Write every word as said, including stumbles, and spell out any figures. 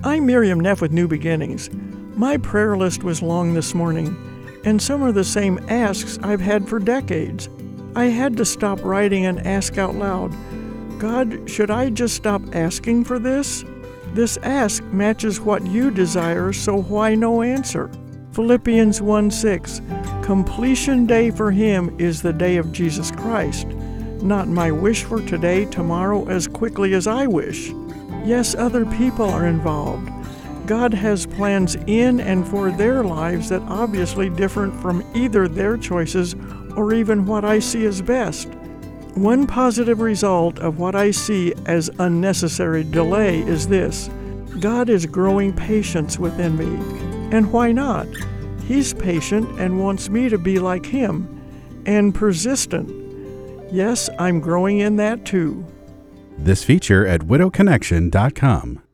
I'm Miriam Neff with New Beginnings. My prayer list was long this morning, and some are the same asks I've had for decades. I had to stop writing and ask out loud, God, should I just stop asking for this? This ask matches what you desire, so why no answer? Philippians one six, completion day for him is the day of Jesus Christ, not my wish for today, tomorrow, as quickly as I wish. Yes, other people are involved. God has plans in and for their lives that obviously different from either their choices or even what I see as best. One positive result of what I see as unnecessary delay is this: God is growing patience within me. And why not? He's patient and wants me to be like him, and persistent. Yes, I'm growing in that too. This feature at widow connection dot com.